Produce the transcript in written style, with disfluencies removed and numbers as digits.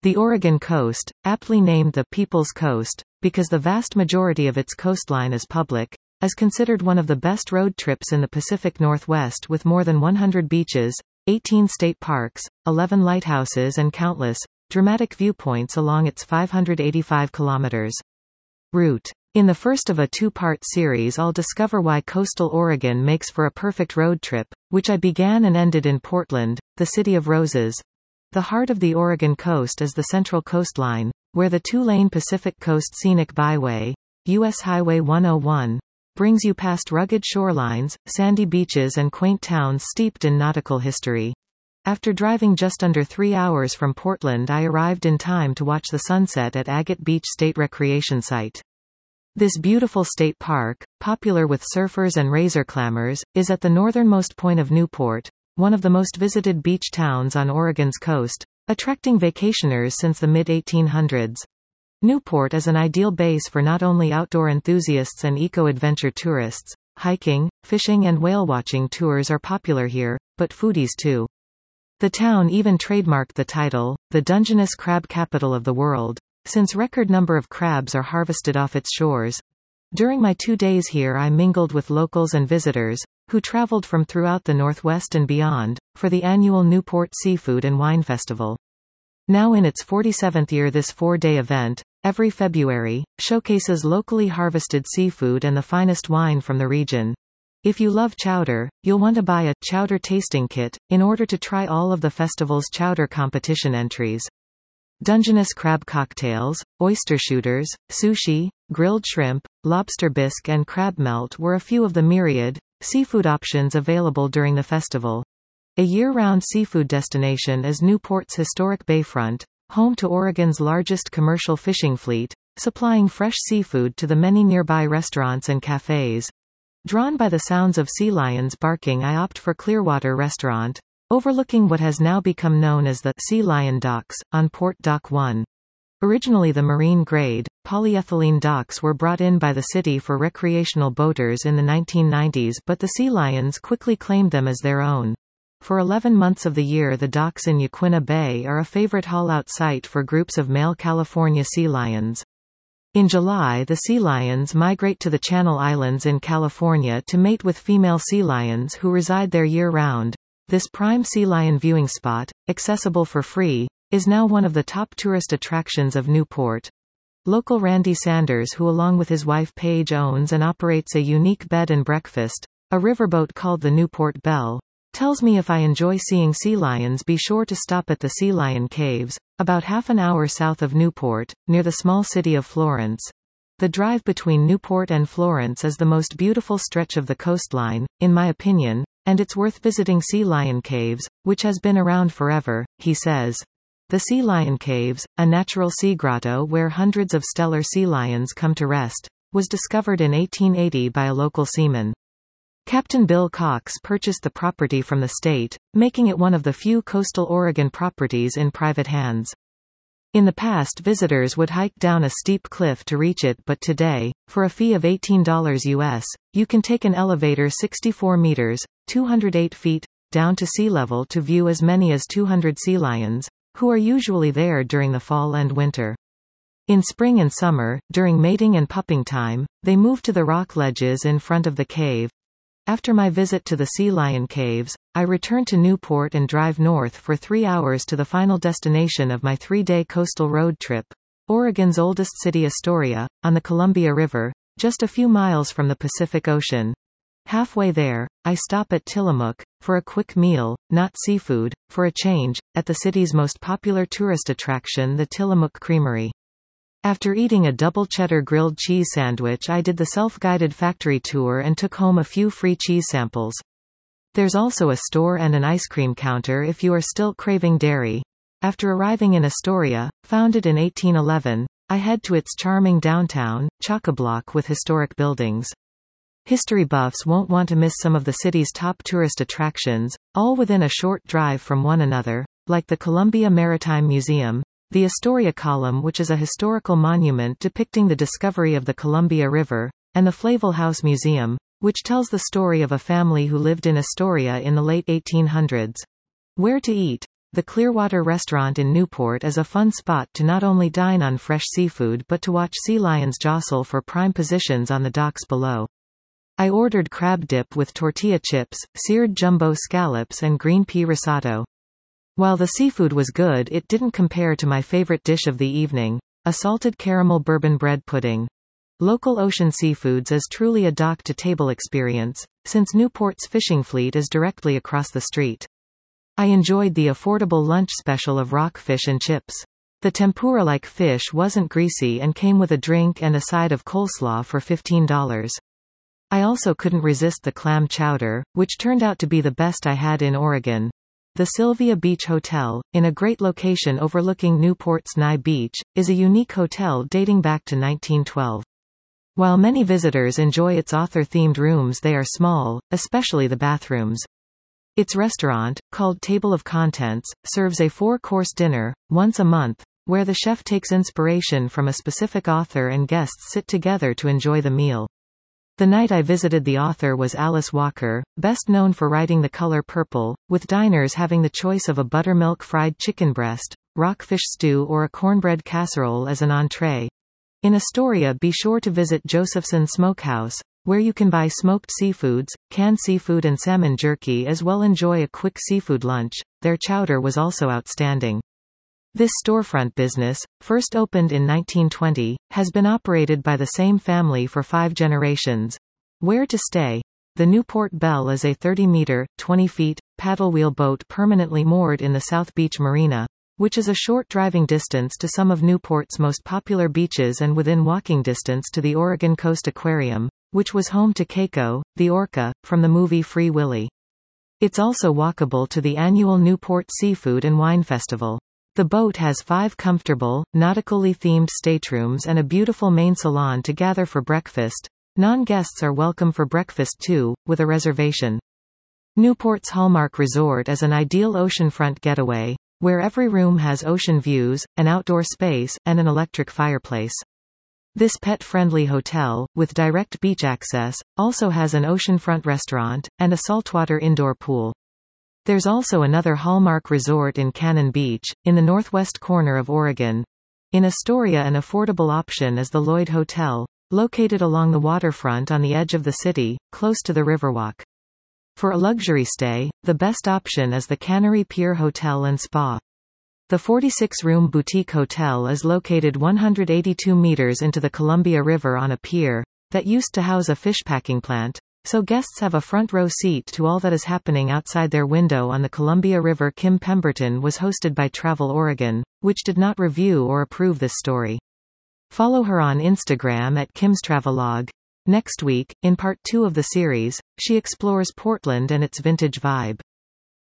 The Oregon coast, aptly named the People's Coast, because the vast majority of its coastline is public, is considered one of the best road trips in the Pacific Northwest with more than 100 beaches, 18 state parks, 11 lighthouses and countless, dramatic viewpoints along its 585 kilometers route. In the first of a two-part series I'll discover why coastal Oregon makes for a perfect road trip, which I began and ended in Portland, the City of Roses. The heart of the Oregon coast is the Central Coastline, where the two-lane Pacific Coast Scenic Byway, U.S. Highway 101, brings you past rugged shorelines, sandy beaches and quaint towns steeped in nautical history. After driving just under 3 hours from Portland, I arrived in time to watch the sunset at Agate Beach State Recreation Site. This beautiful state park, popular with surfers and razor clammers, is at the northernmost point of Newport, one of the most visited beach towns on Oregon's coast, attracting vacationers since the mid-1800s. Newport is an ideal base for not only outdoor enthusiasts and eco-adventure tourists. Hiking, fishing and whale-watching tours are popular here, but foodies too. The town even trademarked the title, the Dungeness Crab Capital of the World, since record number of crabs are harvested off its shores. During my 2 days here I mingled with locals and visitors, who traveled from throughout the Northwest and beyond, for the annual Newport Seafood and Wine Festival. Now in its 47th year, this 4-day event, every February, showcases locally harvested seafood and the finest wine from the region. If you love chowder, you'll want to buy a chowder tasting kit, in order to try all of the festival's chowder competition entries. Dungeness crab cocktails, oyster shooters, sushi, grilled shrimp, lobster bisque and crab melt were a few of the myriad seafood options available during the festival. A year-round seafood destination is Newport's historic bayfront, home to Oregon's largest commercial fishing fleet, supplying fresh seafood to the many nearby restaurants and cafes. Drawn by the sounds of sea lions barking, I opt for Clearwater Restaurant, overlooking what has now become known as the Sea Lion Docks, on Port Dock 1. Originally the marine-grade, polyethylene docks were brought in by the city for recreational boaters in the 1990s, but the Sea Lions quickly claimed them as their own. For 11 months of the year the docks in Yaquina Bay are a favorite haul-out site for groups of male California sea lions. In July the sea lions migrate to the Channel Islands in California to mate with female sea lions who reside there year-round. This prime sea lion viewing spot, accessible for free, is now one of the top tourist attractions of Newport. Local Randy Sanders, who along with his wife Paige owns and operates a unique bed and breakfast, a riverboat called the Newport Belle, tells me if I enjoy seeing sea lions, be sure to stop at the Sea Lion Caves, about half an hour south of Newport, near the small city of Florence. The drive between Newport and Florence is the most beautiful stretch of the coastline, in my opinion, and it's worth visiting Sea Lion Caves, which has been around forever, he says. The Sea Lion Caves, a natural sea grotto where hundreds of stellar sea lions come to rest, was discovered in 1880 by a local seaman. Captain Bill Cox purchased the property from the state, making it one of the few coastal Oregon properties in private hands. In the past visitors would hike down a steep cliff to reach it, but today, for a fee of $18 US, you can take an elevator 64 meters, 208 feet, down to sea level to view as many as 200 sea lions, who are usually there during the fall and winter. In spring and summer, during mating and pupping time, they move to the rock ledges in front of the cave. After my visit to the Sea Lion Caves, I return to Newport and drive north for 3 hours to the final destination of my 3-day coastal road trip, Oregon's oldest city Astoria, on the Columbia River, just a few miles from the Pacific Ocean. Halfway there, I stop at Tillamook, for a quick meal, not seafood, for a change, at the city's most popular tourist attraction, the Tillamook Creamery. After eating a double cheddar grilled cheese sandwich, I did the self-guided factory tour and took home a few free cheese samples. There's also a store and an ice cream counter if you are still craving dairy. After arriving in Astoria, founded in 1811, I head to its charming downtown, chock-a-block with historic buildings. History buffs won't want to miss some of the city's top tourist attractions, all within a short drive from one another, like the Columbia Maritime Museum, the Astoria Column, which is a historical monument depicting the discovery of the Columbia River, and the Flavel House Museum, which tells the story of a family who lived in Astoria in the late 1800s. Where to eat? the Clearwater Restaurant in Newport is a fun spot to not only dine on fresh seafood but to watch sea lions jostle for prime positions on the docks below. I ordered crab dip with tortilla chips, seared jumbo scallops and green pea risotto. While the seafood was good, it didn't compare to my favorite dish of the evening, a salted caramel bourbon bread pudding. Local ocean seafoods is truly a dock-to-table experience, since Newport's fishing fleet is directly across the street. I enjoyed the affordable lunch special of rockfish and chips. The tempura-like fish wasn't greasy and came with a drink and a side of coleslaw for $15. I also couldn't resist the clam chowder, which turned out to be the best I had in Oregon. The Sylvia Beach Hotel, in a great location overlooking Newport's Nye Beach, is a unique hotel dating back to 1912. While many visitors enjoy its author-themed rooms, they are small, especially the bathrooms. Its restaurant, called Table of Contents, serves a 4-course dinner, once a month, where the chef takes inspiration from a specific author and guests sit together to enjoy the meal. The night I visited, the author was Alice Walker, best known for writing The Color Purple, with diners having the choice of a buttermilk fried chicken breast, rockfish stew or a cornbread casserole as an entree. In Astoria, be sure to visit Josephson Smokehouse, where you can buy smoked seafoods, canned seafood and salmon jerky, as well enjoy a quick seafood lunch. Their chowder was also outstanding. This storefront business, first opened in 1920, has been operated by the same family for 5 generations. Where to stay? The Newport Belle is a 30-meter, 20 feet, paddlewheel boat permanently moored in the South Beach Marina, which is a short driving distance to some of Newport's most popular beaches and within walking distance to the Oregon Coast Aquarium, which was home to Keiko, the orca, from the movie Free Willy. It's also walkable to the annual Newport Seafood and Wine Festival. The boat has 5 comfortable, nautically themed staterooms and a beautiful main salon to gather for breakfast. Non-guests are welcome for breakfast too, with a reservation. Newport's Hallmark Resort is an ideal oceanfront getaway, where every room has ocean views, an outdoor space, and an electric fireplace. This pet-friendly hotel, with direct beach access, also has an oceanfront restaurant, and a saltwater indoor pool. There's also another Hallmark resort in Cannon Beach, in the northwest corner of Oregon. In Astoria, an affordable option is the Lloyd Hotel, located along the waterfront on the edge of the city, close to the Riverwalk. For a luxury stay, the best option is the Cannery Pier Hotel and Spa. The 46-room boutique hotel is located 182 meters into the Columbia River on a pier that used to house a fish packing plant, so guests have a front-row seat to all that is happening outside their window on the Columbia River. Kim Pemberton was hosted by Travel Oregon, which did not review or approve this story. Follow her on Instagram at Kim's Travelog. Next week, in part 2 of the series, she explores Portland and its vintage vibe.